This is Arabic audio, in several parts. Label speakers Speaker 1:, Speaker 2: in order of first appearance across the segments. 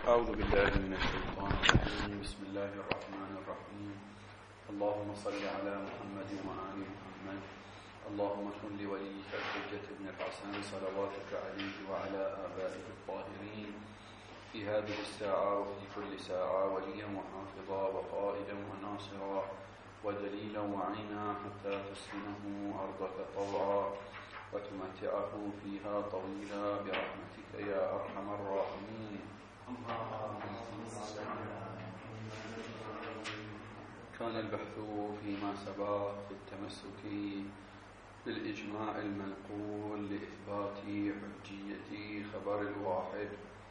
Speaker 1: أعوذ بالله من الشيطان الرجيم. بسم الله الرحمن الرحيم. اللهم صل على محمد وآل محمد. اللهم كن لوليك الحجة بن الحسن صلواتك عليه وعلى آبائه الطاهرين في هذه الساعة وفي كل ساعة وليا وحافظا وقائدا وناصرا ودليلا وعينا حتى تسكنه أرضك طوعا وتمتعه فيها طويلا برحمتك يا أرحم الراحمين. كان البحث فيما سبق في التمسك بالإجماع المنقول لإثبات حجية خبر الواحد،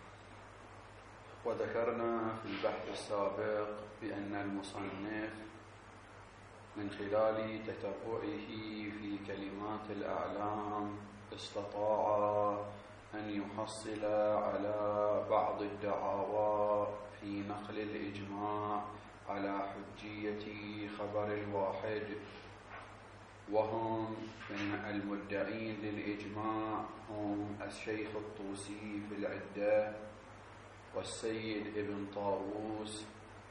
Speaker 1: وذكرنا في البحث السابق بأن المصنف من خلال تتبعه في كلمات الأعلام استطاع أن يحصل على بعض الدعاوى في نقل الإجماع على حجية خبر الواحد، وهم المدعين للإجماع هم الشيخ الطوسي في العدة والسيد ابن طاووس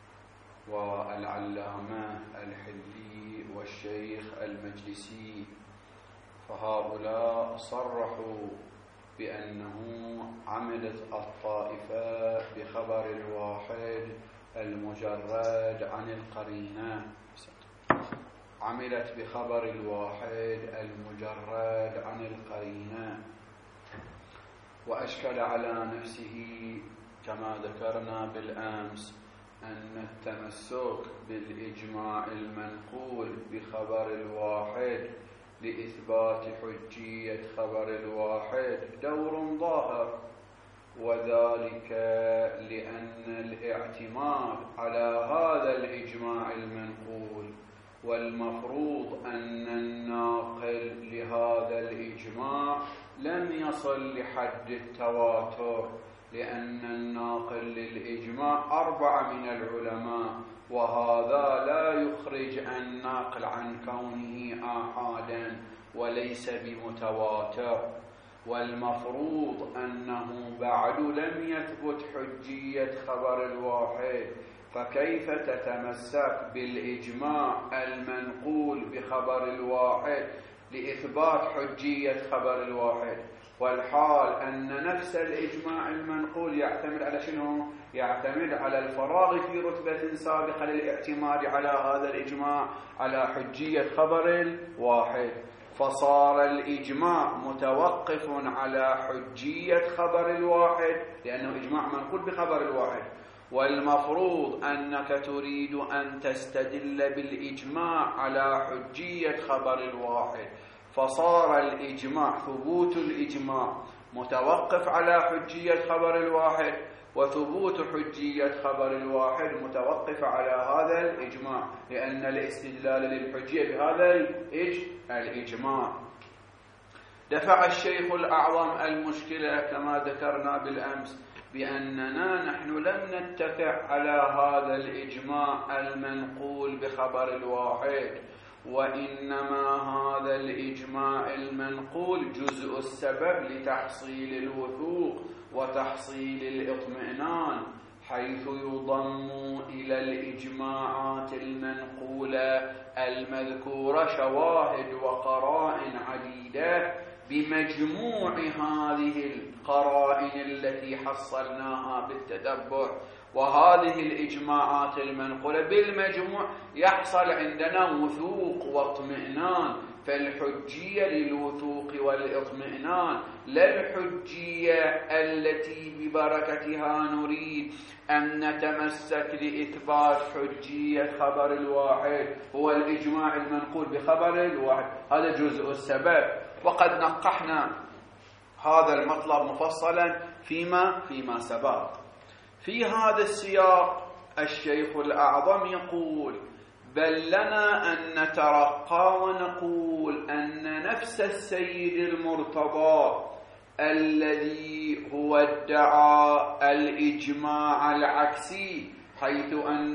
Speaker 1: والعلامة الحلي والشيخ المجلسي، فهؤلاء صرحوا بأنه عملت الطائفة بخبر الواحد المجرد عن القرينة، عملت بخبر الواحد المجرد عن القرينة، وأشكل على نفسه كما ذكرنا بالأمس أن التمسك بالإجماع المنقول بخبر الواحد لإثبات حجية خبر الواحد دور ظاهر، وذلك لأن الاعتماد على هذا الإجماع المنقول والمفروض أن الناقل لهذا الإجماع لم يصل لحد التواتر، لأن الناقل للإجماع 4 من العلماء، وهذا لا يخرج الناقل عن كونه آحادا وليس بمتواتر، والمفروض أنه بعد لم يثبت حجية خبر الواحد، فكيف تتمسك بالإجماع المنقول بخبر الواحد لإثبات حجية خبر الواحد، والحال أن نفس الإجماع المنقول يعتمد على شنو؟ يعتمد على الفراغ في رتبة سابقة للاعتماد على هذا الإجماع على حجية خبر الواحد، فصار الإجماع متوقف على حجية خبر الواحد لأنه إجماع منقول بخبر الواحد، والمفروض أنك تريد أن تستدل بالإجماع على حجية خبر الواحد، فصار الإجماع ثبوت الإجماع متوقف على حجية خبر الواحد، وثبوت حجية خبر الواحد متوقف على هذا الإجماع، لأن الاستدلال للحجية بهذا الإجماع. دفع الشيخ الأعظم المشكلة كما ذكرنا بالأمس بأننا نحن لم نتفق على هذا الإجماع المنقول بخبر الواحد، وإنما هذا الإجماع المنقول جزء السبب لتحصيل الوثوق وتحصيل الاطمئنان، حيث يضم إلى الإجماعات المنقولة المذكورة شواهد وقرائن عديدة بمجموع هذه القرائن التي حصلناها بالتتبع، وهذه الإجماعات المنقولة بالمجموع يحصل عندنا وثوق واطمئنان، فالحجية للوثوق والاطمئنان لا الحجية التي ببركتها نريد أن نتمسك لإثبات حجية خبر الواحد هو الإجماع المنقول بخبر الواحد، هذا جزء السبب، وقد نقحنا هذا المطلب مفصلا فيما سبق. في هذا السياق الشيخ الأعظم يقول: بل لنا أن نترقى ونقول أن نفس السيد المرتضى الذي هو ادعى الإجماع العكسي، حيث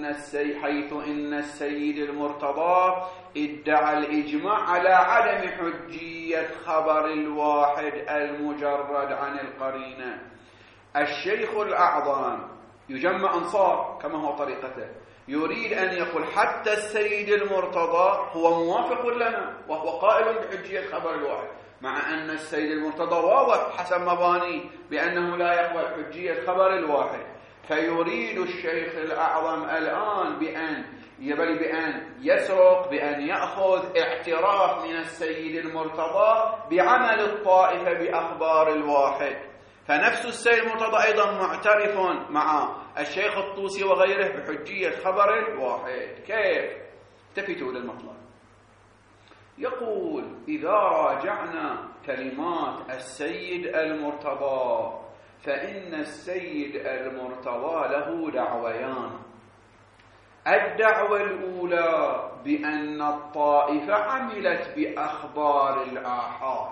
Speaker 1: إن السيد المرتضى ادعى الإجماع على عدم حجية خبر الواحد المجرد عن القرينة. الشيخ الأعظم يجمع أنصار كما هو طريقته، يريد أن يقول حتى السيد المرتضى هو موافق لنا وهو قائل بحجية خبر الواحد، مع أن السيد المرتضى واضح حسب مباني بأنه لا يقبل حجية خبر الواحد. فيريد الشيخ الأعظم الآن بأن يسرق، بأن يأخذ اعتراف من السيد المرتضى بعمل الطائفة بأخبار الواحد. فنفس السيد المرتضى أيضا معترف مع الشيخ الطوسي وغيره بحجية خبر الواحد. كيف؟ التفتوا للمطلب. يقول إذا راجعنا كلمات السيد المرتضى فإن السيد المرتضى له دعويان. الدعوة الأولى بأن الطائفة عملت بأخبار الآحاد،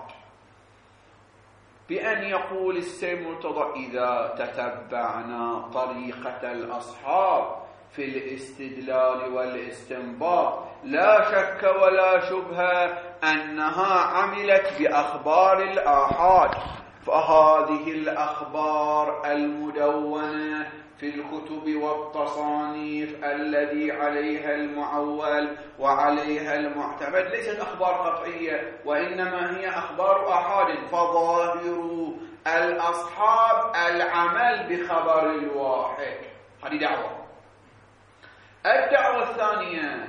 Speaker 1: بأن يقول السيد المرتضى إذا تتبعنا طريقة الأصحاب في الاستدلال والاستنباط لا شك ولا شبهة أنها عملت بأخبار الآحاد، فهذه الأخبار المدونة في الكتب والتصانيف الذي عليها المعول وعليها المعتمد ليست أخبار قطعية، وإنما هي أخبار آحاد، فظاهر الأصحاب العمل بخبر الواحد. هذه دعوة. الدعوة الثانية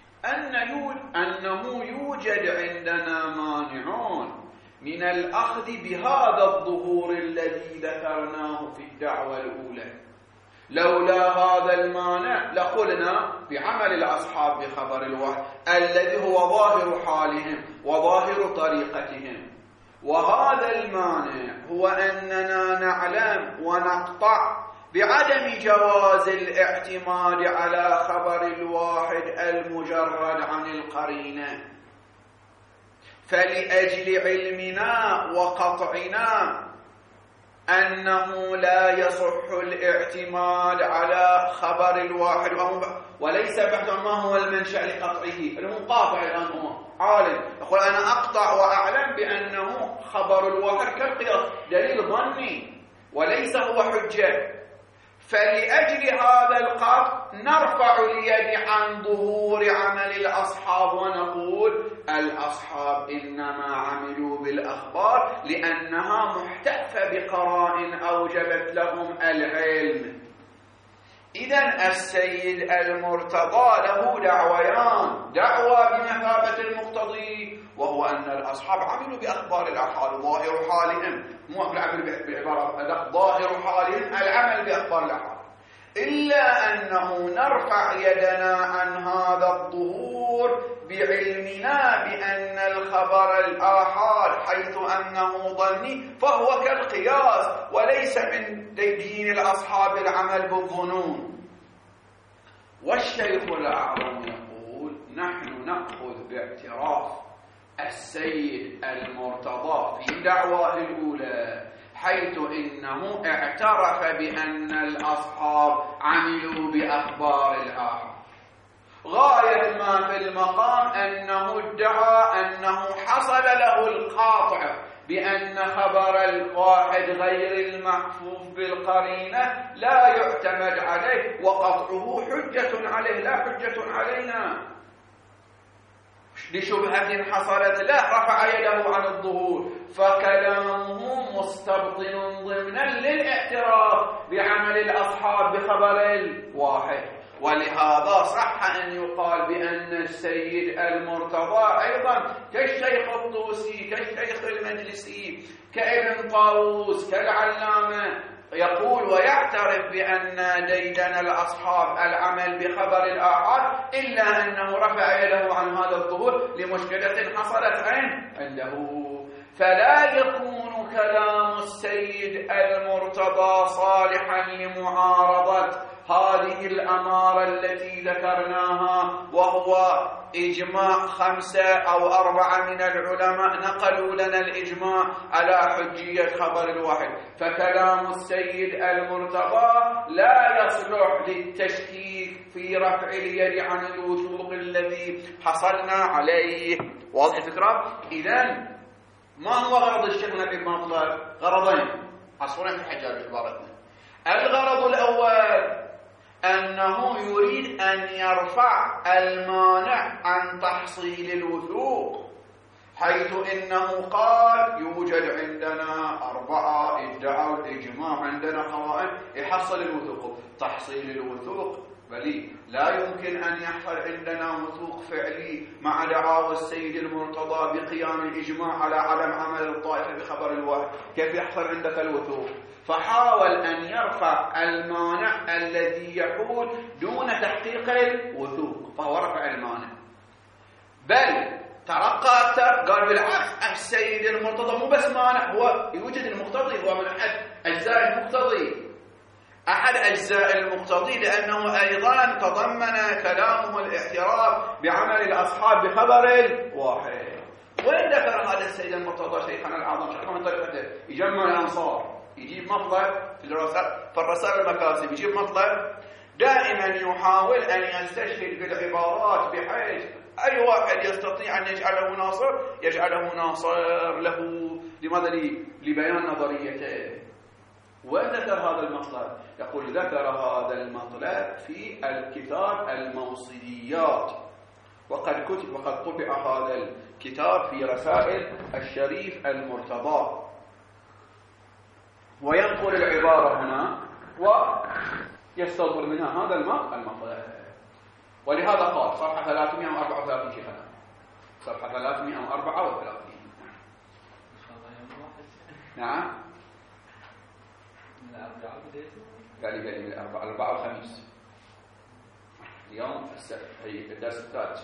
Speaker 1: أنه يوجد عندنا مانعون من الأخذ بهذا الظهور الذي ذكرناه في الدعوة الأولى. لولا هذا المانع لقلنا بعمل الأصحاب بخبر الواحد الذي هو ظاهر حالهم وظاهر طريقتهم. وهذا المانع هو أننا نعلم ونقطع بعدم جواز الاعتماد على خبر الواحد المجرد عن القرينة. فلأجل علمنا وقطعنا أنه لا يصح الاعتماد على خبر الواحد، وليس بحث ما هو المنشأ لقطعه، المقاطع الآن هو عالم يقول أنا أقطع وأعلم بأنه خبر الواحد كالقياس دليل ظني وليس هو حجة. فلأجل هذا القطع نرفع اليد عن ظهور عمل الأصحاب ونقول الأصحاب إنما عملوا بالأخبار لأنها محتفة بقرائن أوجبت لهم العلم. إذن السيد المرتضى له دعويان، دعوة بمثابة المقتضي وهو أن الأصحاب عملوا بأخبار الآحاد ظاهر حالهم، مو العمل بعبارة ظاهر حالهم العمل بأخبار الآحاد، إلا أنه نرفع يدنا عن هذا الظهور بعلمنا بأن الخبر الآحاد حيث أنه ظني فهو كالقياس وليس من دين الأصحاب العمل بالظنون. والشيخ الأعظم يقول نحن نأخذ باعتراف السيد المرتضى في دعواه الأولى حيث إنه اعترف بأن الأصحاب عملوا بأخبار الآحاد. غاية ما في المقام أنه ادعى أنه حصل له القاطع بأن خبر الواحد غير المحفوف بالقرينة لا يعتمد عليه وقطعه حجة عليه لا حجة علينا. لشبهة حصلت له رفع يده عن الظهور، فكلامه مستبطن ضمنا للاعتراف بعمل الأصحاب بخبر الواحد. ولهذا صح أن يقال بأن السيد المرتضى أيضا كالشيخ الطوسي كالشيخ المجلسي كابن طاووس كالعلامة يقول ويعترف بأن ديدن الأصحاب العمل بخبر الآحاد، إلا أنه رفع يده عن هذا الظهور لمشكلة حصلت عنده. فلا يكون كلام السيد المرتضى صالحا لمعارضة هذه الأمارة التي ذكرناها، وهو إجماع 5 أو 4 من العلماء نقلوا لنا الإجماع على حجية خبر الواحد. فكلام السيد المرتضى لا يصلح للتشكيك في رفع اليد عن الوثوق الذي حصلنا عليه. واضح الفكرة؟ إذن ما هو غرض الشيخ نبي المطلب؟ غرضين عصفورين في الحجاب بعبارتنا. الغرض الأول أنه يريد أن يرفع المانع عن تحصيل الوثوق، حيث إنه قال يوجد عندنا 4 ادعوا الإجماع، عندنا قوائم يحصل الوثوق. تحصيل الوثوق بل لا يمكن أن يحصل عندنا وثوق فعلي مع دعاوى السيد المرتضى بقيام الإجماع على عدم عمل الطائفة بخبر الواحد. كيف يحصل عندك الوثوق؟ فحاول أن يرفع المانع الذي يحول دون تحقيق الوثوق، فهو رفع المانع. بل ترقى أكثر، قال بالعكس السيد المرتضى مو بس مانع، هو يوجد المقتضي، هو من أحد أجزاء المقتضي، أحد أجزاء المقتضي، لأنه أيضا تضمن كلامه الاعتراف بعمل الأصحاب بخبر الواحد. وين ذكر هذا السيد المرتضى شيخنا الأعظم شيخنا من طريقته؟ يجمع الأنصار، يجيب مطلب في الرسائل المكاسب، يجيب مطلب دائما يحاول أن يستشهد بالعبارات بحيث أي واحد يستطيع أن يجعله ناصر له. لماذا؟ لبيان نظريته. وين ذكر هذا المطلب؟ يقول ذكر هذا المطلب في الكتاب الموصليات، وقد طبع هذا الكتاب في رسائل الشريف المرتضى، وينقل العبارة هنا ويستظهر منها هذا المطلب. ولهذا قال صفحة 334 شيخنا، صفحة 334. نعم قال لي من الأربعاء والخميس، اليوم السبت، هي الدرس الثالث.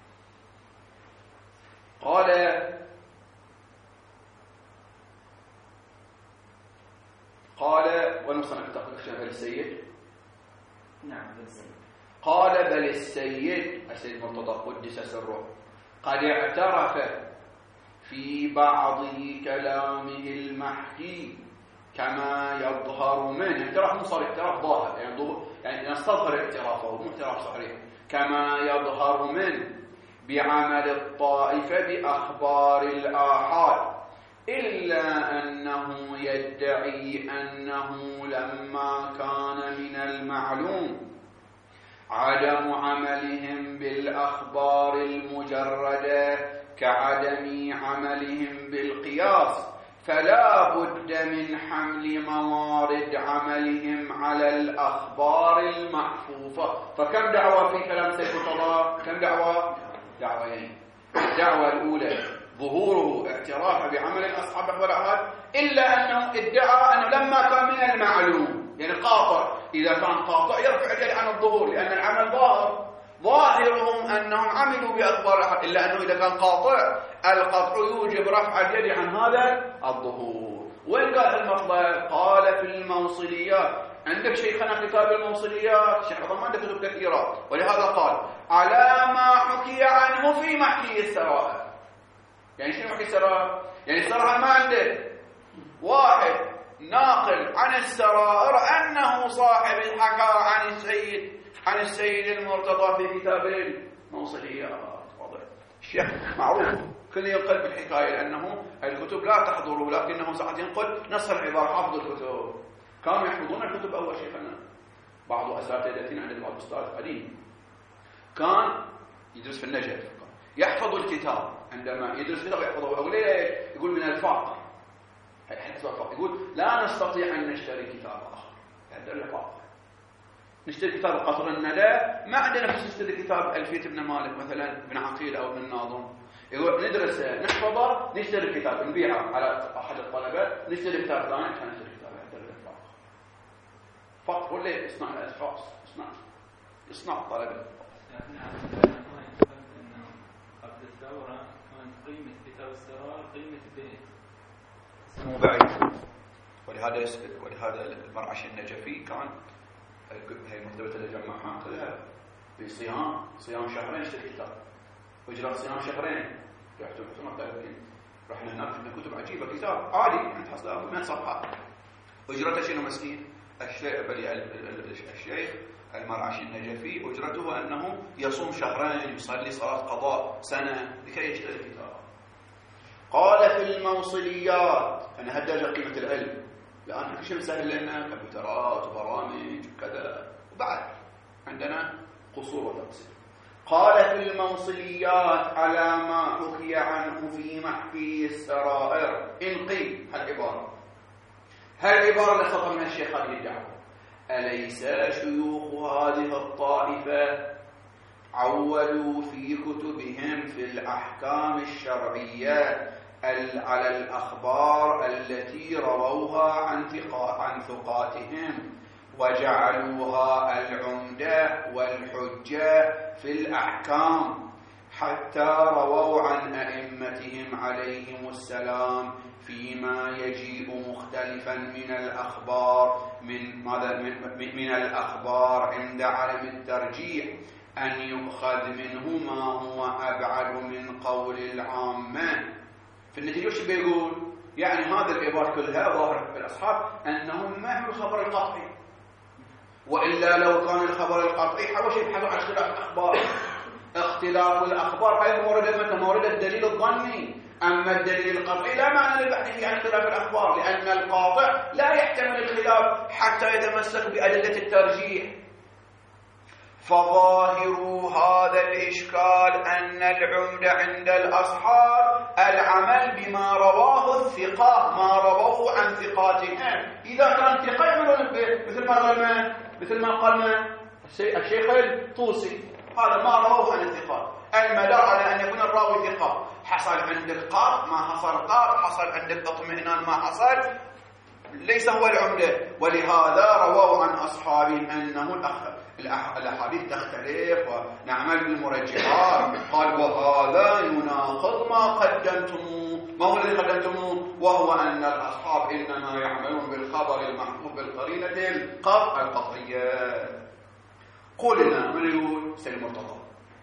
Speaker 1: قال ونصنع تقول بل السيد. نعم بل السيد. قال بل السيد مرتضى قدس سره قد اعترف في بعض كلامه المحكي كما يظهر منه، اعتراف مصر، اعتراف ظاهر، يعني نستظهر اعترافه مو اعتراف صحيح، كما يظهر منه بعمل الطائفة بأخبار الآحاد، إلا أنه يدعي أنه لما كان من المعلوم عدم عملهم بالأخبار المجردة كعدم عملهم بالقياس، فلا بد من حمل موارد عملهم على الأخبار المحفوفة. فكم دعوة في كلام سيد مرتضى؟ كم دعوة؟ دعوتين. الدعوة الأولى ظهوره اعتراف بعمل الأصحاب أخبار الآحاد، إلا أنه ادعى أنه لما كان من المعلوم، يعني قاطع، إذا كان قاطع يرفع اليد عن الظهور، لأن العمل ظاهرهم أنهم عملوا بأخبار الآحاد، إلا أنه إذا كان قاطع القطع يوجب رفع اليد عن هذا الظهور. وين قال المطلب؟ قال في الموصليات. عندك شيخنا كتاب الموصليات، شيخ ما عنده كتب كثيرة، ولهذا قال على ما حكي عنه في محكي السرائر. يعني شنو محكي السرائر؟ يعني السرائر ما عنده واحد ناقل عن السرائر أنه صاحب الحكى عن السيد المرتضى في كتاب الموصليات. واضح؟ الشيخ معروف كل ينقل بالحكاية، لأنه الكتب لا تحضره، لكنه ساعات ينقل نص العبارة. حافظ الكتب، كانوا يحفظون الكتب أول شيخنا. بعض أساتذتنا عند بعض أستاذ قديم كان يدرس في النجف، يحفظ الكتاب، عندما يدرس الكتاب يحفظه. أقول ليه؟ يقول من الفقر، يقول لا نستطيع أن نشتري كتاب آخر، هذا الفقر. نشتري كتاب قطر الندى، ما عندنا فلوس نشتري كتاب ألفية ابن مالك مثلا، ابن عقيل أو ابن ناظم. يقول ندرسه نحفظه، نشتري كتاب نبيعه على أحد الطلبة، نشتري كتاب ثاني عشان نشتري كتاب. هذا الفقر. فقر ولا يصنع الأشخاص، يصنع الطلبة.
Speaker 2: قبل الثورة كانت قيمة كتاب السرار قيمة البيت.
Speaker 1: مو بعيد. ولهذا المرعش النجفي كان هي مكتبة اللي جمعها كلها في صيام شهرين اشتري كتاب، وإجراء صيام شهرين. رحنا هناك في كتب عجيبة، كتاب عادي يعني تحصلها من صفحة. أجرته شنو مسكين؟ الشيخ المرعشي النجفي أجرته أنه يصوم شهرين، يصلي صلاة قضاء سنة لكي يشتري كتاب. قال في الموصليات، أنا هدج قيمة العلم، لأن كل شيء سهل لنا، كمبيوترات وبرامج وكذا، وبعد فصول وتقسيم. قال في الموصليات على ما حكي عنه في محكي السرائر إن قيل هالعبارة اللي خطأ منها الشيخ هذه الدعوة: أليس شيوخ هذه الطائفة عولوا في كتبهم في الأحكام الشرعية على الأخبار التي رووها عن ثقاتهم وجعلوها العمدة والحجة في الأحكام، حتى رووا عن أئمتهم عليهم السلام فيما يجيء مختلفا من الأخبار عند عدم الترجيح أن يؤخذ منه ما هو أبعد من قول العامة. في النتيجة وش بيقول؟ يعني هذا العبارة كلها ظاهر في الأصحاب أنهم ما هو الخبر القطعي، وإلا لو كان الخبر القطعي حاول يبحثوا عن اختلاف الأخبار. اختلاف الأخبار هي مورد الدليل الظني، أما الدليل القطعي لا معنى للبحث فيه عن اختلاف الأخبار، لأن القاطع لا يحتمل الخلاف حتى يتمسك بأدلة الترجيح. فظاهر هذا الإشكال أن العمدة عند الأصحاب العمل بما رواه الثقة، ما رواه عن ثقاتهم. إذا كان ثقة يعملون به، مثل ما قال الشيخ الطوسي، هذا ما رواه عن الثقات. المدار على أن يكون الراوي ثقة، حصل عندك قاط ما حصل قاط، حصل عندك اطمئنان ما حصل، ليس هو العمدة. ولهذا رواه عن أصحابهم أنه الأحاديث تختلف ونعمل بالمرجحات. قال وهذا يناقض ما قدمتموه. ما هو الذي قدمتموه؟ وهو أن الأصحاب إنما يعملون بالخبر المحفوظ بالقرينة القطعية. قلنا من يقول سيد المرتضى،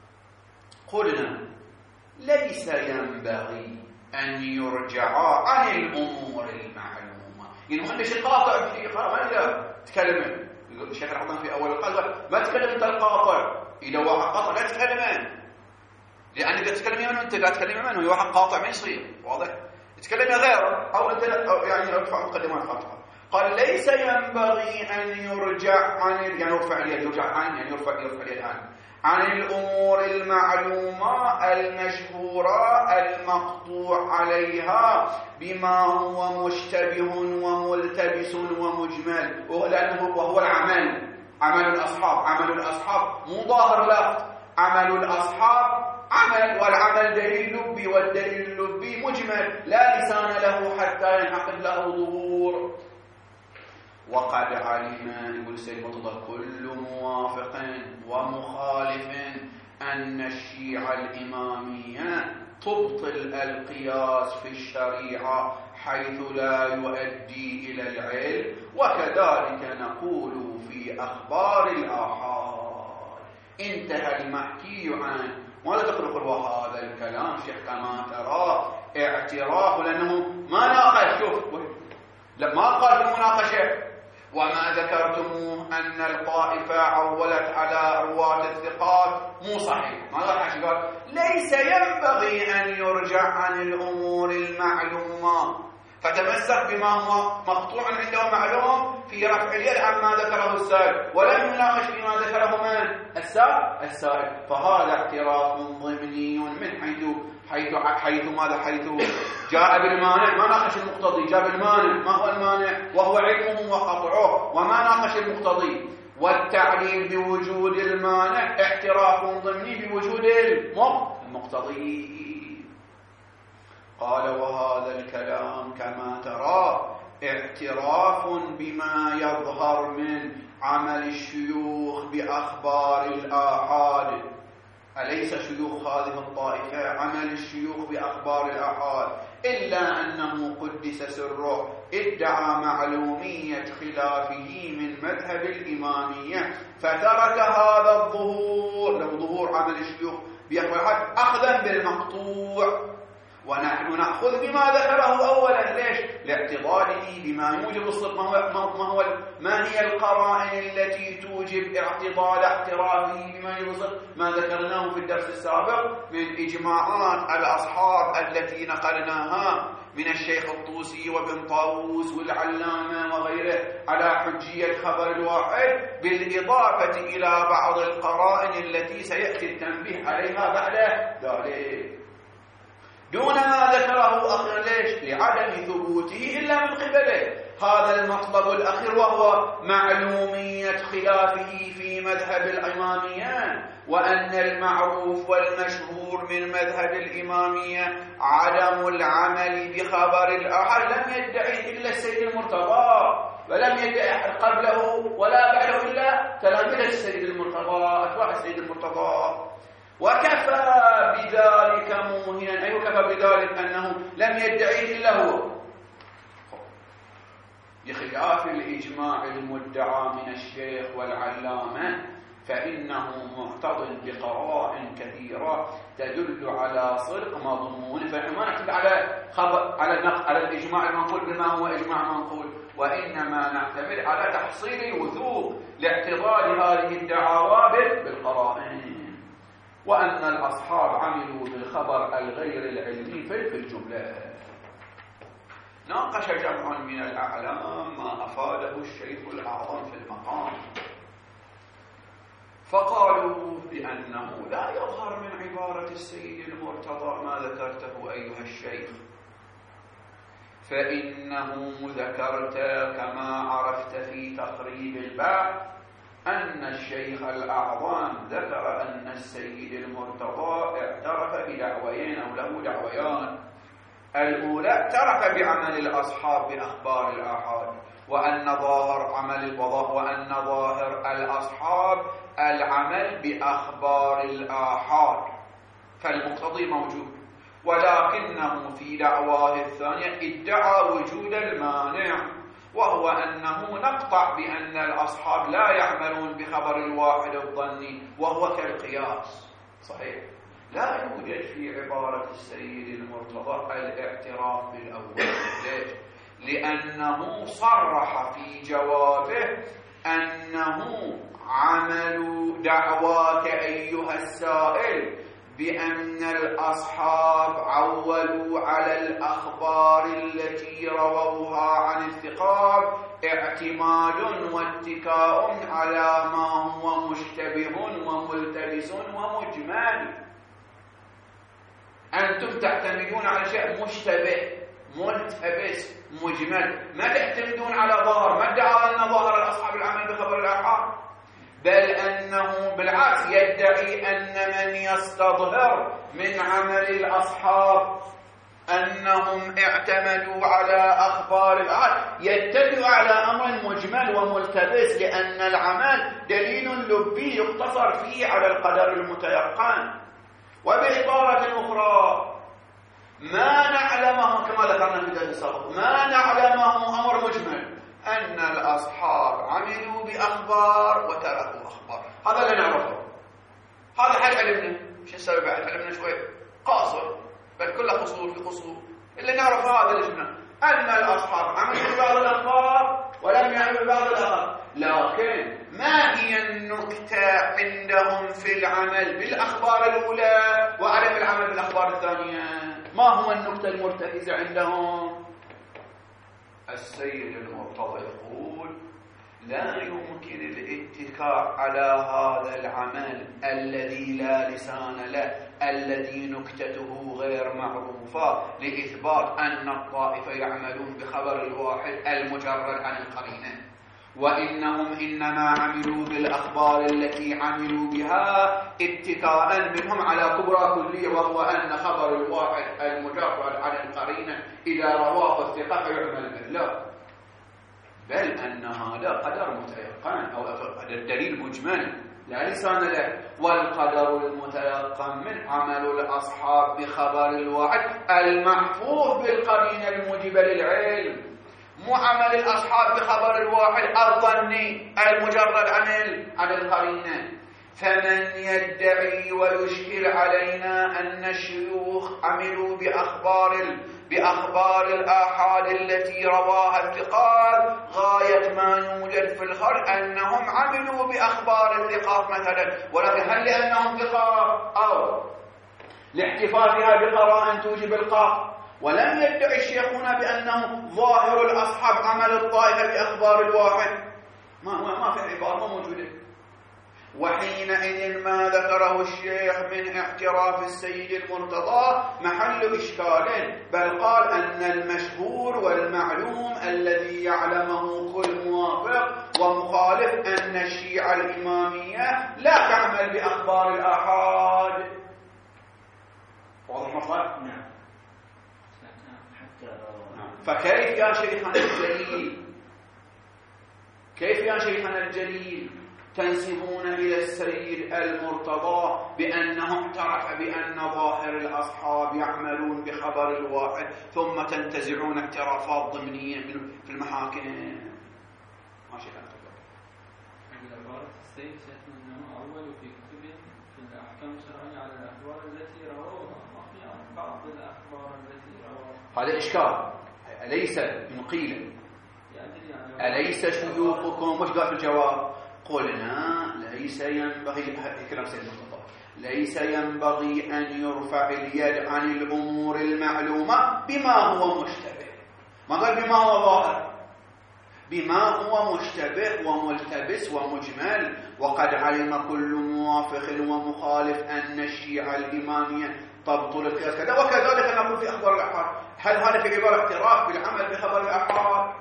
Speaker 1: قلنا ليس ينبغي أن يرجع عن الأمور المعلومة. يعني ما عندش القاطع في ما تكلم الشيخ الحضان في أول القلب، ما تكلم أنت القاطع. إذا واحد قاطع لا تتكلمين، لأنك تتكلمي منه، أنت لا تتكلمي منه. واحد قاطع ما يصير، واضح؟ تتكلمي غيره أو أنت يعني ارفع مقدمات خاطئة. قال ليس ينبغي أن يرجع عن يعني يرفع اليد، يرجع عن يعني يرفع اليد عن الأمور المعلومة المشهورة المقطوع عليها بما هو مشتبه وملتبس ومجمل، وهو العمل. عمل الأصحاب مو ظاهر لفظ، عمل الأصحاب عمل، والعمل دليل لبي، والدليل اللبي مجمل لا لسان له حتى ينعقد له ظهور. وقد علم يقول السيد المرتضى كل موافق ومخالف أن الشيعة الإمامية تبطل القياس في الشريعة حيث لا يؤدي إلى العلم، وكذلك نقول في أخبار الآحاد. انتهى المحكي عنه. ولا تقول وهذا الكلام شيخ كما ترى اعتراف، لأنه ما ناقش. شوف لا ما قال في المناقشة وما ذكرتموه أن الطائفة عولت على رواة الثقات مو صحيح. ما قال ليس ينبغي أن يرجع عن الأمور المعلومة، فتمسك بما هو مقطوع عنده معلوم في رفع اليد عما ذكره السائل، ولم يناقش فيما ذكره من السائل. فهذا اعتراف ضمني من حيث ماذا؟ حيث جاء بالمانع، ما ناقش المقتضي، جاء بالمانع. ما هو المانع؟ وهو علمه وقطعه، وما ناقش المقتضي. والتعليل بوجود المانع اعتراف ضمني بوجود المقتضي. قال وهذا الكلام كما ترى اعتراف بما يظهر من عمل الشيوخ بأخبار الآحاد. أليس شيوخ هذه الطائفة عمل الشيوخ بأخبار الآحاد، إلا أنه قدس سره ادعى معلومية خلافه من مذهب الإمامية، فترك هذا الظهور، له ظهور عمل الشيوخ بأخبار الآحاد أخذا بالمقطوع. ونحن نأخذ بما ذكره أولا. ليش؟ لاعتضاده بما يوجب الصدق. ما هي القرائن التي توجب اعتضاد اعترافه بما يوجب الصدق؟ ما ذكرناه في الدرس السابق من إجماعات الأصحاب التي نقلناها من الشيخ الطوسي وابن طاووس والعلامة وغيره على حجية خبر الواحد، بالإضافة إلى بعض القرائن التي سيأتي التنبيه عليها بعد ذلك، دون ما ذكره أخير. ليش؟ لعدم ثبوته إلا من قبله هذا المطلب الأخير، وهو معلومية خلافه في مذهب الإمامية، وأن المعروف والمشهور من مذهب الإمامية عدم العمل بخبر الآحاد. لم يدعي إلا السيد المرتضى، ولم يدعي أحد قبله ولا بعده إلا تلاميذ السيد المرتضى، أتباع السيد المرتضى. وكفى بذلك موهنا، أي وكفى بذلك أنه لم يدعي إلا هو، بخلاف الإجماع المدعى من الشيخ والعلامة، فإنه معتض بقرائن كثيرة تدل على صدق مضمون. فنحن ما نعتمد على الإجماع المنقول بما هو إجماع منقول، وإنما نعتمد على تحصيل الوثوق لاعتضاد هذه الدعاوى بالقرائن، وأن الأصحاب عملوا بالخبر الغير العلمي في الجملة. ناقش جمع من الأعلام ما أفاده الشيخ الأعظم في المقام، فقالوا بأنه لا يظهر من عبارة السيد المرتضى ما ذكرته أيها الشيخ، فإنه ذكرت كما عرفت في تقريب البحث أن الشيخ الأعظم ذكر أن السيد المرتضى اعترف بدعويين أو له دعويان. الأولى اعترف بعمل الأصحاب بأخبار الآحاد، وأن ظاهر الأصحاب العمل بأخبار الآحاد، فالمقتضي موجود. ولكنه في دعواه الثانية ادعى وجود المانع، وهو أنه نقطع بأن الأصحاب لا يعملون بخبر الواحد الظني، وهو كالقياس. صحيح، لا يوجد في عبارة السيد المرتضى الاعتراف بالأول. ليش؟ لأنه صرح في جوابه أنه عمل دعواك أيها السائل بأن الأصحاب عولوا على الأخبار التي رووها عن الثقات اعتماد واتكاء على ما هو مشتبه وملتبس ومجمل. أنتم تعتمدون على شيء مشتبه ملتبس مجمل، ما تعتمدون على ظاهر. ما ادعى أن ظاهر الأصحاب العمل بخبر الآحاد، بل أنه بالعكس يدعي أن من يستظهر من عمل الأصحاب أنهم اعتمدوا على أخبار الآحاد يتبع على أمر مجمل وملتبس، لأن العمل دليل لبي يقتصر فيه على القدر المتيقن. وبعبارة أخرى، ما نعلمه كما ذكرنا في درس السابق، ما نعلمه أمر مجمل أن الأصحاب عملوا بأخبار وتركوا أخبار، هذا لا نعرفه، هذا حد علمنا. شو السبب بعد علمنا شوي قاصر، بل كل قصور في قصور. اللي نعرف هذا لجنا أن الأصحاب عملوا ببعض الأخبار ولم يعملوا ببعض الأخبار. لكن ما هي النكتة عندهم في العمل بالأخبار الأولى وعدم العمل بالأخبار الثانية؟ ما هو النكتة المرتكزة عندهم؟ السيد المرتضى يقول لا يمكن الاتكاء على هذا العمل الذي لا لسان له، الذي نكتته غير معروفة، لإثبات أن الطائفة يعملون بخبر الواحد المجرد عن القرينة، وإنهم إنما عملوا بالأخبار التي عملوا بها اتكاء منهم على كبرى كلية، وهو أن خبر الواحد المجرد عن القرينة إذا رواه الثقة يعمل به. لا، بل أن هذا قدر متيقن أو دليل مجمل لا لسان له، والقدر المتيقن من عمل الأصحاب بخبر الواحد المحفوظ بالقرينة الموجبة للعلم، مو عمل الأصحاب بخبر الواحد الظني المجرد عن القرينة. فمن يدعي ويشكل علينا أن الشيوخ عملوا بأخبار الآحاد التي رواها الثقات، غاية ما يوجد في الخرج أنهم عملوا بأخبار الثقات مثلا، ولكن هل لأنهم ثقات أو لاحتفاظها بقرائن توجب القاء، ولم يدعي الشيخ هنا بأنه ظاهر الأصحاب عمل الطائفة بأخبار الواحد، ما في عبارة موجودة. وحينئذ ما ذكره الشيخ من اعتراف السيد المرتضى محل إشكال، بل قال أن المشهور والمعلوم الذي يعلمه كل موافق ومخالف أن الشيعة الإمامية لا تعمل بأخبار الآحاد. واضح مطلب؟
Speaker 2: نعم.
Speaker 1: فكيف يا شيخنا الجليل، كيف يا شيخنا الجليل تنسبون إلى السيد المرتضى بأنه اعترف بأن ظاهر الأصحاب يعملون بخبر الواحد، ثم تنتزعون اعترافات ضمنية في المحاكم؟ ما شيخنا تفضل.
Speaker 2: عبارة السيد شيخنا أنه أول في كتب في الأحكام الشرعية على الأخبار التي رووها، وفي بعض الأخبار التي رووها.
Speaker 1: هذا إشكال، أليس إن قيل أليس شيوخكم، وش قال في الجواب؟ قلنا ليس ينبغي، كلام سيد المرتضى، ليس ينبغي أن يرفع اليد عن الأمور المعلومة بما هو مشتبه، ما قال بما هو ظاهر، بما هو مشتبه وملتبس ومجمل. وقد علم كل موافق ومخالف أن الشيعة الإمامية تبطل القياس كذا، وكذلك نقول في أخبار الأحاد. هل هذا في عبارة اعتراف بالعمل بخبر الأحاد؟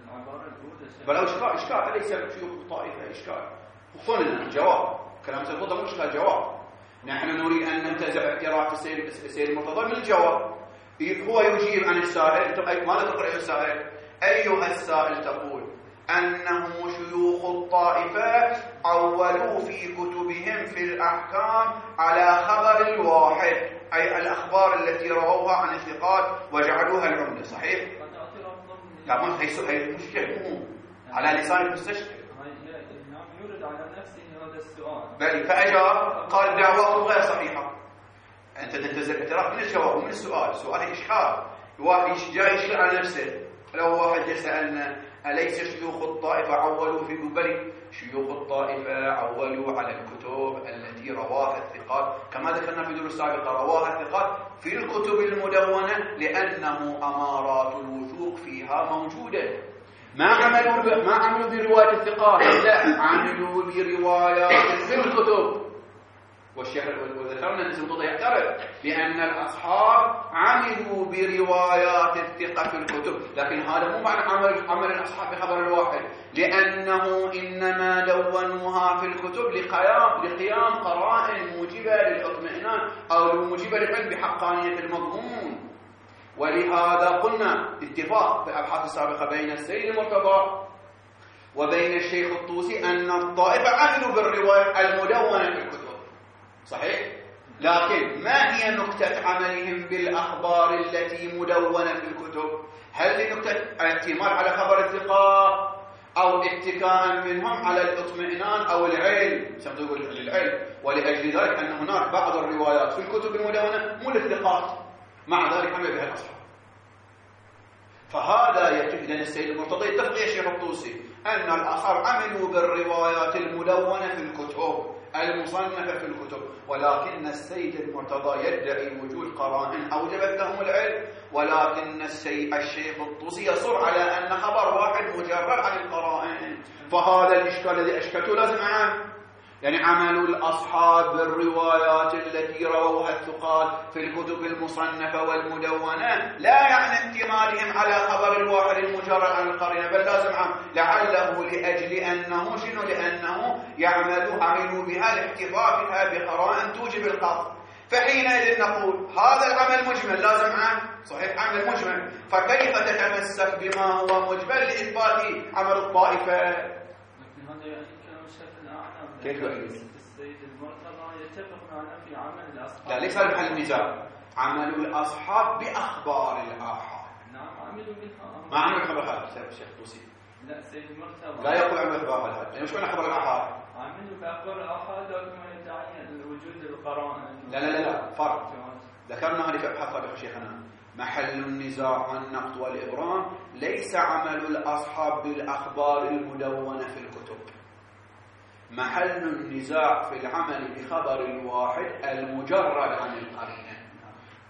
Speaker 1: بل إشكال، أليس شيوخ الطائفة إشكال؟ قلنا الجواب، كلام سيد المرتضى مش إشكال، جواب. نحن نريد أن ننتزع اعتراف السيد المرتضى من الجواب. هو يجيب عن السائل، ماذا تقول أيها السائل؟ أيها السائل تقول أنه شيوخ الطائفة عولوا في كتبهم في الأحكام على خبر الواحد، أي الأخبار التي رووها عن الثقات وجعلوها العمدة، صحيح؟ لا، ما هي مشكلة على لسان المستشفى.
Speaker 2: يورد على نفسه هذا السؤال.
Speaker 1: بل فأجاب قال دعواته غير صحيحة. أنت تنتزع اعتراف من الجواب ومن السؤال، سؤال إشكال، واحد جاي يشكل على نفسه. لو واحد يسألنا أليس شيوخ الطائفة عولوا في قبل؟ شيوخ الطائفة عولوا على الكتب التي رواها الثقات، كما ذكرنا في دروس سابقة، رواها الثقات في الكتب المدونة لأنه أمارات الوثوق فيها موجودة. ما عملوا برواية الثقات، لا، عملوا بروايات في الكتب. والشيخ وذكرنا أن المرتضى يعترف بأن الأصحاب عملوا بروايات الثقة في الكتب، لكن هذا مو معنى عمل الأصحاب بخبر الواحد، لأنه إنما دونوها في الكتب لقيام قرائن موجبة للاطمئنان أو موجبة للعلم بحقانية المضمون. ولهذا قلنا اتفاق في الأبحاث السابقة بين السيد المرتضى وبين الشيخ الطوسي أن الطائفة عملوا بالرواية المدونة في الكتب، صحيح؟ لكن ما هي نكتة عملهم بالأخبار التي مدونة في الكتب؟ هل لنكتة اعتماد على خبر الثقة أو اتكاء منهم على الاطمئنان أو العلم؟ سنقول للعلم، ولأجل ذلك أن هناك بعض الروايات في الكتب المدونة مو للثقات، مع ذلك عمل بها الأصحاب. فهذا يتفق أن السيد المرتضى يتفق يا شيخ الطوسي أن الأصحاب عملوا بالروايات المدونة في الكتب المصنفة في الكتب، ولكن السيد المرتضى يدعي وجود قرائن أوجبت لهم العلم، ولكن الشيخ الطوسي يصر على أن خبر واحد مجرد عن القرائن. فهذا الإشكال الذي أشكلته لازم أعلم، يعني عمل الأصحاب بالروايات التي رووها الثقات في الكتب المصنفة والمدونة لا يعني اعتمادهم على خبر الواحد المجرد عن القرينة، بل لازم لعله لأجل أنه شنو؟ لأنه عملوا بها لاحتفاء بها بقرائن توجب القطع. فحينئذ نقول هذا العمل مجمل، لازم صحيح عمل مجمل، فكيف تتمسك بما هو مجمل لإثبات عمل الطائفة؟ كيف
Speaker 2: السيد المرتضى يتفق معنا في عمل الأصحاب؟
Speaker 1: لا، ليس محل النزاع، عمل الأصحاب بأخبار الآحاد.
Speaker 2: نعم، عملوا بها.
Speaker 1: ما عملوا خبر الآحاد الشيخ الطوسي؟
Speaker 2: لا، السيد المرتضى
Speaker 1: لا يقول عمل خبر الآحاد، يعني شو معنى خبر الآحاد؟
Speaker 2: عملوا بأخبار الآحاد لكن يدعي وجود القرائن.
Speaker 1: لا، فرق. ذكرنا هذه في أبحاث سابقة شيخنا. محل النزاع والنقد والإبرام ليس عمل الأصحاب بالأخبار المدونة في الكتب، محل النزاع في العمل بخبر الواحد المجرد عن القرينة.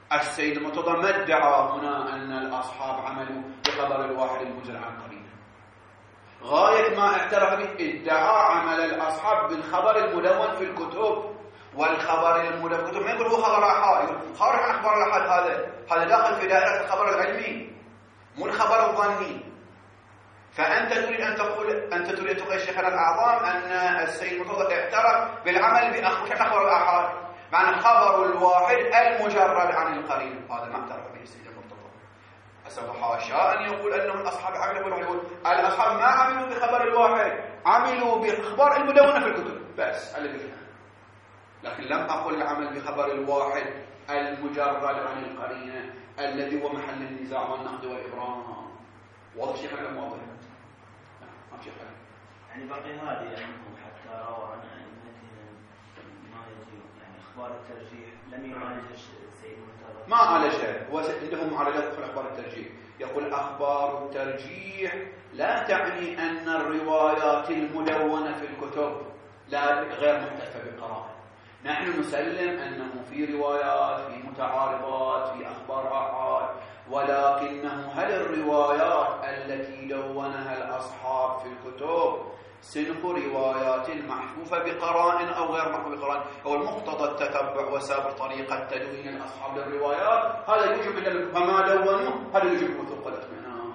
Speaker 1: السيد المرتضى ما ادعى هنا أن الأصحاب عملوا بخبر الواحد المجرى عن قرينه. غاية ما اعترف به ادعى عمل الأصحاب بالخبر المدون في الكتب. والخبر المدون في الكتب ما يقول هو خبر آحاد، يقول خارج عن أخبار الآحاد، هذا داخل في دائرة الخبر العلمي مو الخبر الظني. فأنت تريد أن تقول، أنت تريد أن تقول شيخنا الأعظم أن السيد المرتضى اعترف بالعمل بأخبار الآحاد، معنى خبر الواحد المجرد عن القرين، هذا ما اعترف به السيد المرتضى. أسوى حاشا أن يقول أنهم الأصحاب عملوا يقول الأصحاب ما عملوا بخبر الواحد، عملوا بأخبار المدونة في الكتب بس اللي بفهم. لكن لم أقل العمل بخبر الواحد المجرد عن القرينة الذي هو محل النزاع والنقد والإبرام. واضح شيء حاجة واضح؟ ما في حاجة.
Speaker 3: يعني بقي هذه عنكم حتى روى عن أئمتهم ما يجي يعني أخبار الترجيح لم يعالج السيد المرتضى.
Speaker 1: ما عالجها، هو عندهم معالجات في أخبار الترجيح. يقول أخبار الترجيح لا تعني أن الروايات المدونة في الكتب لا غير محتفة بالقراءة. نحن نسلم أنه في روايات، في متعارضات، في أخبار آحاد، ولكنه هل الروايات التي دونها الأصحاب في الكتب سنف روايات محفوفة بقرائن أو غير محفوفة بقرائن، أو المقتضى التتبع وسابر طريقة تدوين الأصحاب للروايات، هذا يجب أن فما دونوه هذا يجب وثوق الاطمئنان.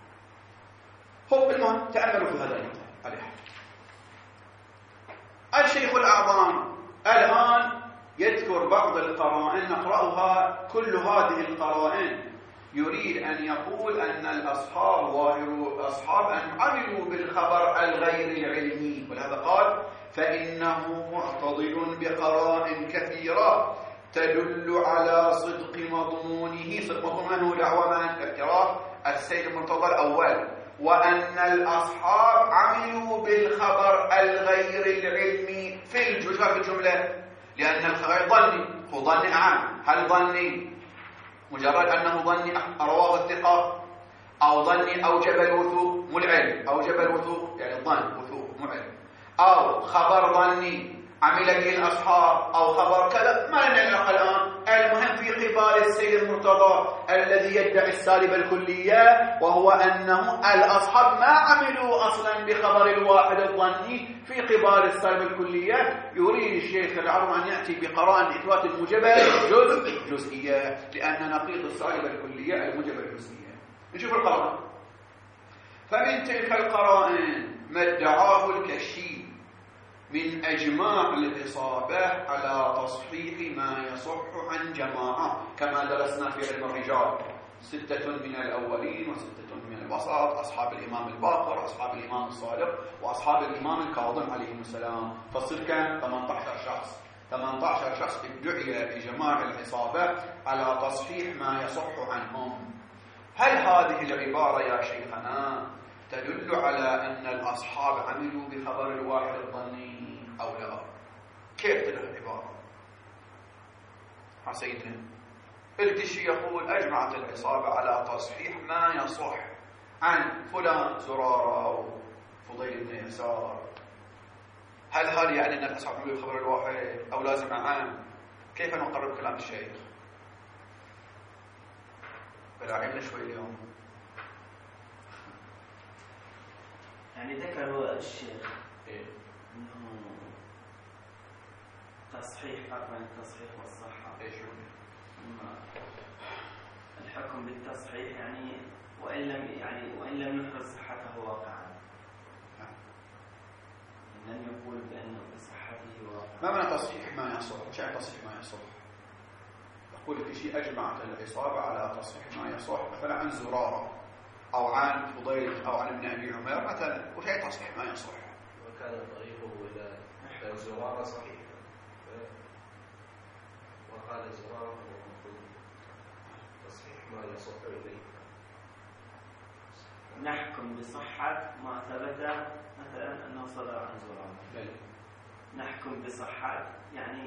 Speaker 1: هو المهم تأملوا في هذا المثال عليه. الشيخ الأعظم الآن يذكر بعض القرائن نقرأها. كل هذه القرائن يريد أن يقول أن الأصحاب أصحاب أن عملوا بالخبر الغير العلمي، ولهذا قال فإنه معتضد بقرائن كثيرة تدل على صدق مضمونه. صدق مضمونه دعوة من اعتراف السيد المرتضى الأول، وأن الأصحاب عملوا بالخبر الغير العلمي في الجملة، لأن الخبر ظني، هو ظني أعم. هل ظني مجرد أنه ظني رواه الثقة، أو ظني أوجب الوثوق مو العلم، أوجب الوثوق يعني الظن وثوق مو علم، أو خبر ظني عمل به الأصحاب، أو خبر كذا، ما لنا العلاقة الآن. المهم في قبال السيد المرتضى الذي يدعي السالب الكلية، وهو أنه الأصحاب ما عملوا أصلا بخبر الواحد الظني في قبال السالب الكلية. يريد الشيخ العرب أن يأتي بقرائن إثبات الموجبة جزئية، لأن نقيض السالب الكلية الموجبة الجزئية. نشوف القرائن. فمن تلك القرائن ما ادعاه الكشي من أجماع الإصابة على تصحيح ما يصح عن جماعة، كما درسنا في علم الرجال 6 من الأولين و6 من الوسط، أصحاب الإمام الباقر، أصحاب الإمام الصادق، وأصحاب الإمام الكاظم عليهم السلام. فصل كان 18 شخص. 18 شخص ادعي إجماع الإصابة على تصحيح ما يصح عنهم. هل هذه العبارة يا شيخنا تدل على أن الأصحاب عملوا بخبر الواحد الظني أو لا؟ كيف تدل العبارة؟ سيدنا الكشي يقول أجمعت العصابة على تصحيح ما يصح عن فلان زرارة أو فضيل بن يسار. هل هذا يعني أن الأصحاب عملوا بخبر الواحد أو لازم عام؟ كيف نقرب كلام الشيخ؟ بلاعبنا شوي اليوم.
Speaker 3: يعني ذكر الشيخ انه تصحيح فرق بين التصحيح والصحة.
Speaker 1: ايش هو؟
Speaker 3: الحكم بالتصحيح يعني وإن لم يفرض صحته واقعا. لم يقول بأنه بصحته واقعا.
Speaker 1: ما معنى تصحيح ما يصح؟ وش يعني تصحيح ما يصح؟ يقول لك شيء أجمعت العصابة على تصحيح ما يصح، مثلا عن زرارة أو عن فضيل أو عن ابن أبي عمر مثلا، وش يعني تصحيح ما يصح؟
Speaker 4: وكان طريقه إلى زرارة صحيح، وقال زرارة هو المفروض تصحيح ما يصح إليه.
Speaker 3: نحكم بصحة ما ثبت مثلا أنه صدر عن زرارة. نحكم بصحة يعني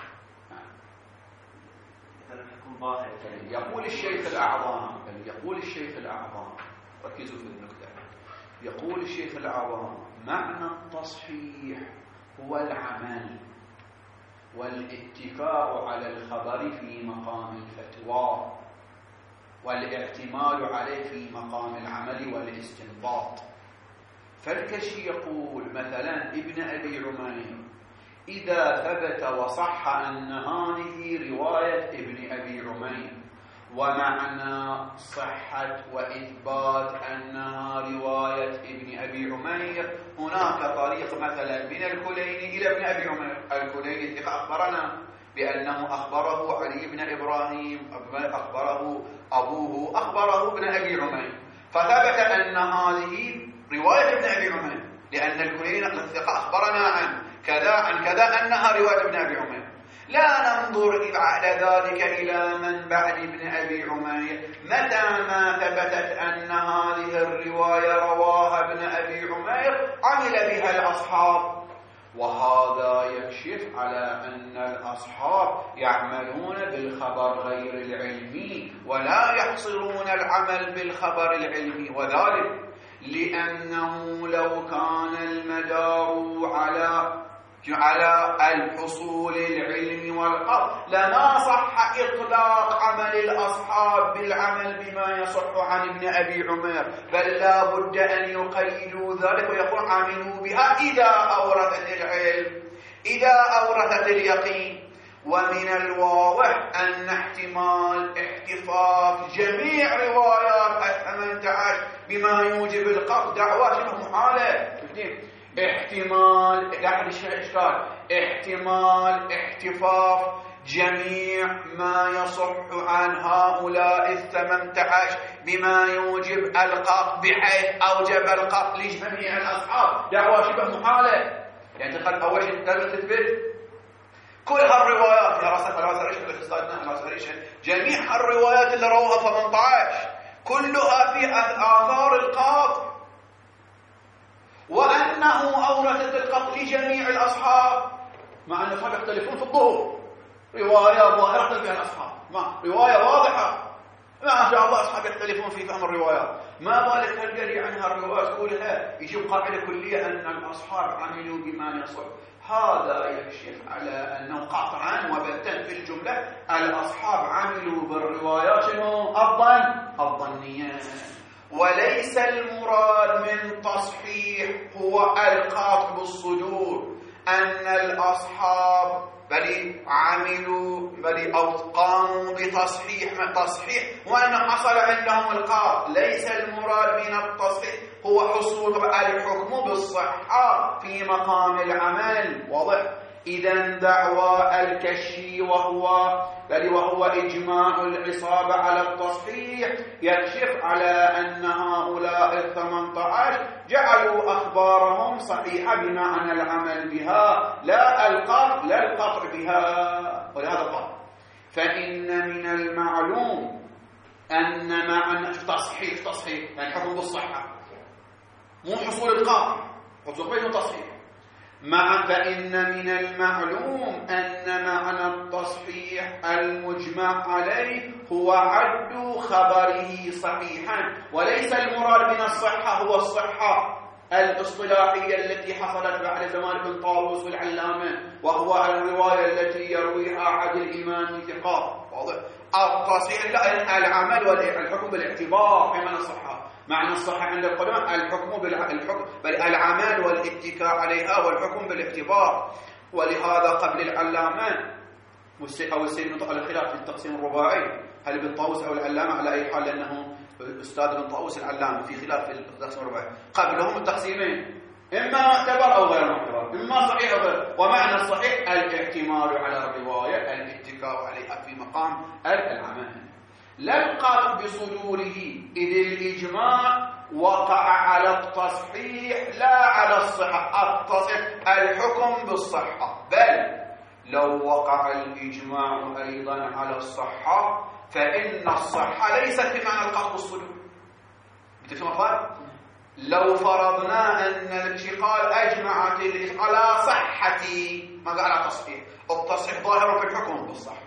Speaker 3: مثلا حكم ظاهر.
Speaker 1: يقول الشيخ الأعظم ركزوا في النقطة. يقول الشيخ الأعظم معنى التصحيح هو العمل والاتكاء على الخبر في مقام الفتوى، والاعتماد عليه في مقام العمل والاستنباط. فالكشي يقول مثلا ابن أبي عمير إذا ثبت وصح أن هذه رواية ابن أبي عمير، ومعنى صحة وإثبات أنها رواية ابن أبي عمير هناك طريق مثلا من الكليني إلى ابن أبي عمير. الكليني أخبرنا بأنه أخبره علي بن إبراهيم، أخبره أبوه، أخبره ابن أبي عمير، فثبت أن هذه رواية ابن أبي عمير، لأن الكليني الثقة أخبرنا عن كذا عن كذا أنها رواية ابن أبي عمير. لا ننظر بعد ذلك إلى من بعد ابن أبي عمير، متى ما ثبتت أن هذه الرواية رواها ابن أبي عمير عمل بها الأصحاب، وهذا يكشف على أن الأصحاب يعملون بالخبر غير العلمي ولا يحصرون العمل بالخبر العلمي، وذلك لأنه لو كان المدار على الحصول العلمي والقطع لما صح إطلاق عمل الأصحاب بالعمل بما يصح عن ابن أبي عمير، بل لا بد أن يقيدوا ذلك ويقول عملوا بها إذا أورثت العلم، إذا أورثت اليقين. ومن الواضح أن احتمال احتفاظ جميع روايات 18 بما يوجب القطع دعوة شبه محالة. احتمال احتفاظ جميع ما يصح عن هؤلاء 18 بما يوجب القطع بحيث أوجب القطع لجميع الأصحاب دعوة شبه محالة. يعني تخل أول شيء تثبت كل هالروايات جميع الروايات اللي روها 18 كلها في آثار القطع، وأنه أورثت القطع لجميع الأصحاب، مع أن الأصحاب يختلفون في الظهور، رواية ظاهرة يختلف فيها الأصحاب، رواية واضحة ما شاء الله أصحاب يختلفون في فهم الروايات، ما بالك تلقى عنها الروايات كلها يجيب قاعدة كلية أن الأصحاب عملوا بما يصح. هذا يكشف على أنه قطعا وبتا في الجملة الأصحاب عملوا بالروايات الظنية، وليس المراد من تصحيح هو القطع بالصدور، أن الأصحاب بل عملوا بل قاموا بتصحيح وأن حصل عندهم القطع. ليس المراد من التصحيح هو حصول الحكم بالصحة في مقام العمل، واضح؟ إذن دعوى الكشي وهو إجماع العصابة على التصحيح يكشف على أن هؤلاء 18 جعلوا أخبارهم صحيحة بمعنى العمل بها لا القطع بها. ولهذا قال فإن من المعلوم أن معنى تصحيح يعني حكم بالصحة مو حصول القطع، حصول بين تصحيح فإن من المعلوم أن معنى التصحيح المجمع عليه هو عد خبره صحيحا، وليس المراد من الصحة هو الصحة الاصطلاحية التي حصلت بعد زمان ابن طاووس والعلامة، وهو الرواية التي يرويها عدل إمام ثقة، واضح؟ التصحيح لا العمل والحكم بالاعتبار في معنى الصحة. معنى الصحة عند القدماء الحكم بل العمل والاتكاء عليها والحكم بالاعتبار. ولهذا قبل العلامة أو السيد نطق الخلاف في التقسيم الرباعي هل ابن طاووس أو العلامة على أي حال، لأنه أستاذ ابن طاووس العلامة في خلاف في التقسيم الرباعي. قبلهم التقسيمين إما معتبر أو غير معتبر، إما صحيح أو غير. ومعنى الصحيح الاعتماد على الرواية الاتكاء عليها في مقام العمل، لا القطع بصدوره، إذ الإجماع وقع على التصحيح لا على الصحة. التصحيح الحكم بالصحة، بل لو وقع الإجماع أيضا على الصحة فإن الصحة ليست بمعنى القطع بالصدور. بتفهم الفرق؟ لو فرضنا أن الانشقال أجمعت على صحتي ما قال على تصحيح، التصحيح ظاهر في الحكم بالصحة.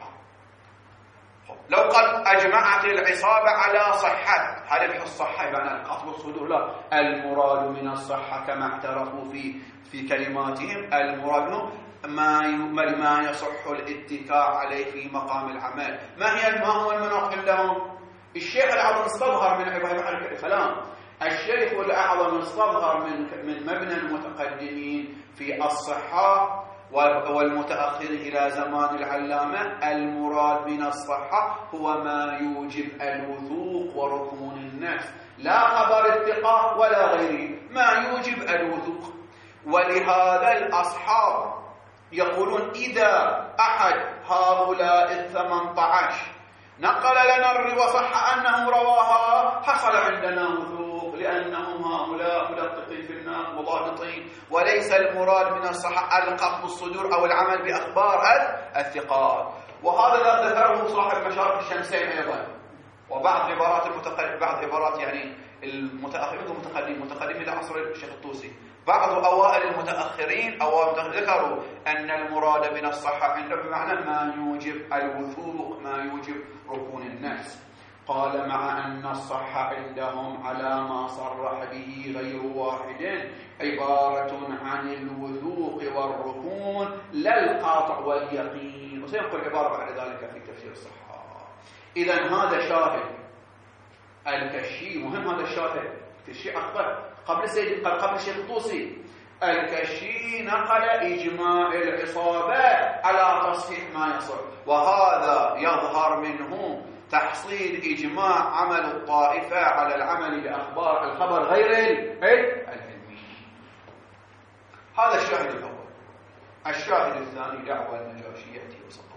Speaker 1: لو قد أجمعت العصابة على صحة، هل الصحة بمعنى القطع بالصدور؟ لا، المراد من الصحة كما اعترفوا في كلماتهم المراد ما يصح الاتكاء عليه في مقام العمل. ما هو المناط عندهم؟ الشيخ الأعظم استظهر من الكلام. الشيخ الأعظم استظهر من مبنى المتقدمين في الصحة والمتأخر إلى زمان العلامة. المراد من الصحة هو ما يوجب الوثوق وركون النفس، لا خبر الثقة ولا غيره، ما يوجب الوثوق. ولهذا الأصحاب يقولون إذا أحد هؤلاء 18 نقل لنا وصح أنه رواها حصل عندنا وثوق، لأنهم هؤلاء مدققين في الناس مضابطين. وليس المراد من الصحة القبض الصدور أو العمل بأخبار الثقات. وهذا ذكره صاحب مشارق الشمسين أيضا. وبعض عبارات يعني المتقدمين إلى عصر الشيخ الطوسي، بعض أوائل المتأخرين ذكروا أن المراد من الصحة عندهم بمعنى ما يوجب الوثوق، ما يوجب ركون النفس. قال مع أن الصحة عندهم على ما صرح به غير واحد عبارة عن الوثوق والركون لا القاطع واليقين. وسينقل عبارة بعد ذلك في تفسير الصحة. إذن هذا شاهد الكشي مهم. هذا الشاهد الكشي أخبر قبل الشيخ الطوسي. الكشي نقل إجماع العصابة على تصحيح ما يصح، وهذا يظهر منه تحصيل إجماع عمل الطائفة على العمل بأخبار الخبر غير العلمي. هذا الشاهد الأول. الشاهد الثاني دعوى النجاشية وسقط